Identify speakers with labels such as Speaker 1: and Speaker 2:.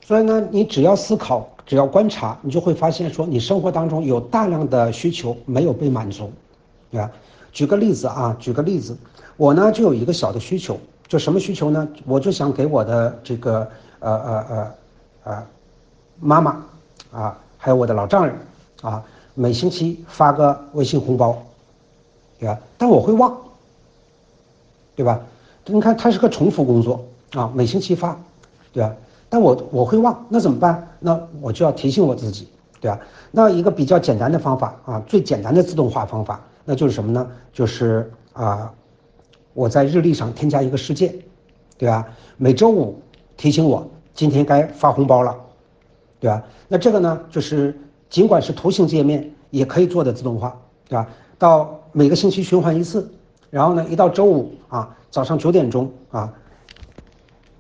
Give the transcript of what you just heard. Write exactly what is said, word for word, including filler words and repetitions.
Speaker 1: 所以呢，你只要思考，只要观察，你就会发现说，你生活当中有大量的需求没有被满足，对吧？举个例子啊，举个例子，我呢就有一个小的需求，就什么需求呢？我就想给我的这个呃呃呃呃妈妈啊，还有我的老丈人啊，每星期发个微信红包，对吧？但我会忘，对吧？你看，它是个重复工作啊，每星期发，对吧？但我我会忘，那怎么办？那我就要提醒我自己，对吧？那一个比较简单的方法啊，最简单的自动化方法，那就是什么呢？就是啊，我在日历上添加一个事件，对吧？每周五提醒我今天该发红包了，对吧？那这个呢，就是尽管是图形界面，也可以做的自动化，对吧？到每个星期循环一次，然后呢，一到周五啊，早上九点钟啊，